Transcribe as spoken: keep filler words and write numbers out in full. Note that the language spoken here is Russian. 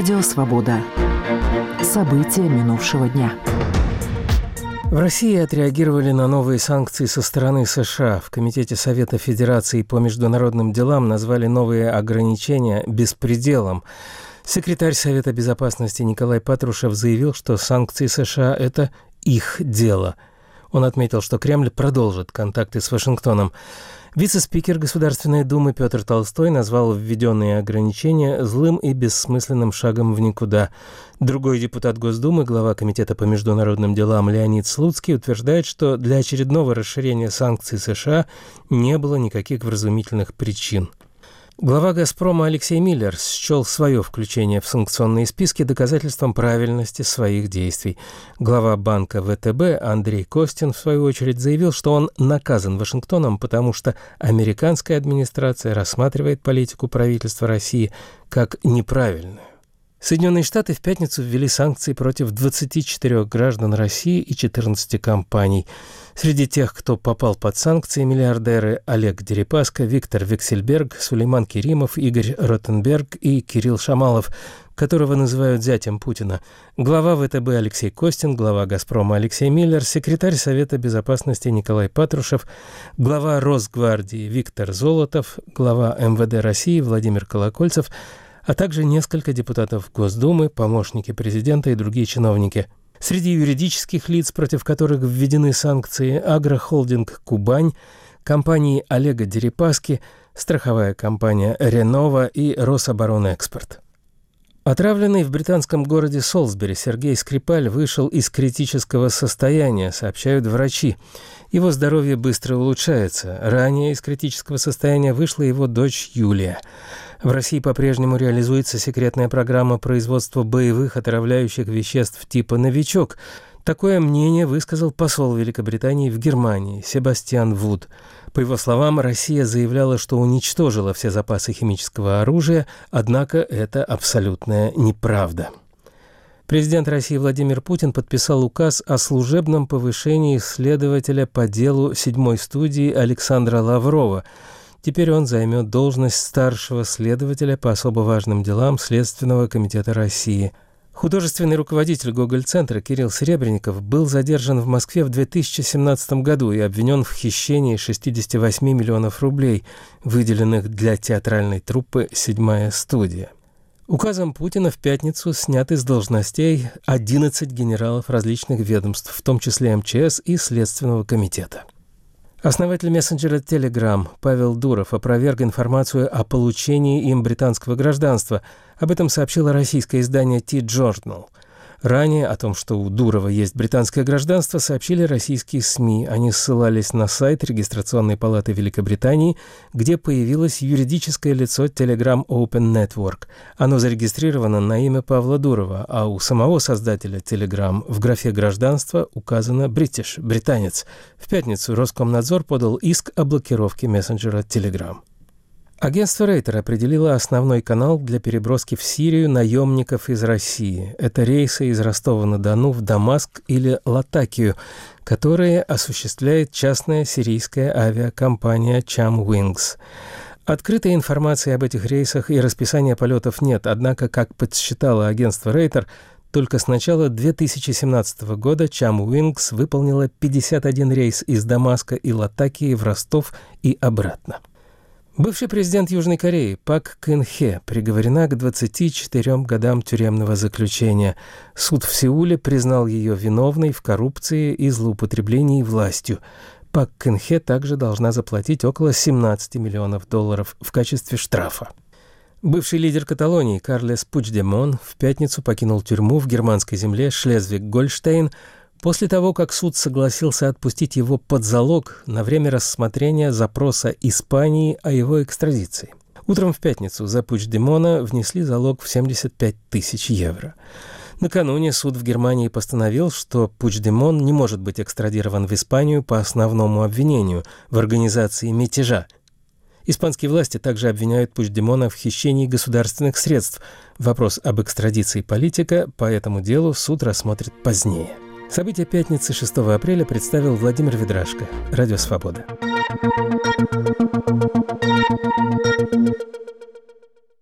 Радио «Свобода». События минувшего дня. В России отреагировали на новые санкции со стороны США. В Комитете Совета Федерации по международным делам назвали новые ограничения беспределом. Секретарь Совета Безопасности Николай Патрушев заявил, что санкции США – это их дело. Он отметил, что Кремль продолжит контакты с Вашингтоном. Вице-спикер Государственной Думы Петр Толстой назвал введенные ограничения злым и бессмысленным шагом в никуда. Другой депутат Госдумы, глава Комитета по международным делам Леонид Слуцкий, утверждает, что для очередного расширения санкций США не было никаких вразумительных причин. Глава «Газпрома» Алексей Миллер счел свое включение в санкционные списки доказательством правильности своих действий. Глава банка вэ тэ бэ Андрей Костин, в свою очередь, заявил, что он наказан Вашингтоном, потому что американская администрация рассматривает политику правительства России как неправильную. Соединенные Штаты в пятницу ввели санкции против двадцати четырёх граждан России и четырнадцати компаний. Среди тех, кто попал под санкции, миллиардеры Олег Дерипаска, Виктор Вексельберг, Сулейман Керимов, Игорь Ротенберг и Кирилл Шамалов, которого называют зятем Путина, глава вэ тэ бэ Алексей Костин, глава «Газпрома» Алексей Миллер, секретарь Совета Безопасности Николай Патрушев, глава Росгвардии Виктор Золотов, глава эм вэ дэ России Владимир Колокольцев, а также несколько депутатов Госдумы, помощники президента и другие чиновники. Среди юридических лиц, против которых введены санкции, агрохолдинг «Кубань», компании Олега Дерипаски, страховая компания «Ренова» и «Рособоронэкспорт». Отравленный в британском городе Солсбери Сергей Скрипаль вышел из критического состояния, сообщают врачи. Его здоровье быстро улучшается. Ранее из критического состояния вышла его дочь Юлия. В России по-прежнему реализуется секретная программа производства боевых отравляющих веществ типа «Новичок». Такое мнение высказал посол Великобритании в Германии Себастьян Вуд. По его словам, Россия заявляла, что уничтожила все запасы химического оружия, однако это абсолютная неправда. Президент России Владимир Путин подписал указ о служебном повышении следователя по делу седьмой студии Александра Лаврова. Теперь он займет должность старшего следователя по особо важным делам Следственного комитета России. Художественный руководитель Гоголь-центра Кирилл Серебренников был задержан в Москве в две тысячи семнадцатом году и обвинен в хищении шестидесяти восьми миллионов рублей, выделенных для театральной труппы «Седьмая студия». Указом Путина в пятницу сняты с должностей одиннадцать генералов различных ведомств, в том числе эм че эс и Следственного комитета. Основатель мессенджера Telegram Павел Дуров опроверг информацию о получении им британского гражданства. Об этом сообщило российское издание T-Journal. Ранее о том, что у Дурова есть британское гражданство, сообщили российские СМИ. Они ссылались на сайт Регистрационной палаты Великобритании, где появилось юридическое лицо Telegram Open Network. Оно зарегистрировано на имя Павла Дурова, а у самого создателя Telegram в графе «Гражданство» указано «British» – «британец». В пятницу Роскомнадзор подал иск о блокировке мессенджера Telegram. Агентство Рейтер определило основной канал для переброски в Сирию наемников из России. Это рейсы из Ростова-на-Дону в Дамаск или Латакию, которые осуществляет частная сирийская авиакомпания Cham-Wings. Открытой информации об этих рейсах и расписания полетов нет, однако, как подсчитало агентство Рейтер, только с начала две тысячи семнадцатого года Cham-Wings выполнила пятьдесят один рейс из Дамаска и Латакии в Ростов и обратно. Бывший президент Южной Кореи Пак Кын Хе приговорена к двадцати четырем годам тюремного заключения. Суд в Сеуле признал ее виновной в коррупции и злоупотреблении властью. Пак Кын Хе также должна заплатить около семнадцати миллионов долларов в качестве штрафа. Бывший лидер Каталонии Карлес Пучдемон в пятницу покинул тюрьму в германской земле Шлезвиг-Гольштейн после того, как суд согласился отпустить его под залог на время рассмотрения запроса Испании о его экстрадиции. Утром в пятницу за Пучдемона внесли залог в семьдесят пять тысяч евро. Накануне суд в Германии постановил, что Пучдемон не может быть экстрадирован в Испанию по основному обвинению в организации мятежа. Испанские власти также обвиняют Пучдемона в хищении государственных средств. Вопрос об экстрадиции политика по этому делу суд рассмотрит позднее. События пятницы шестого апреля представил Владимир Ведрашко. Радио «Свобода».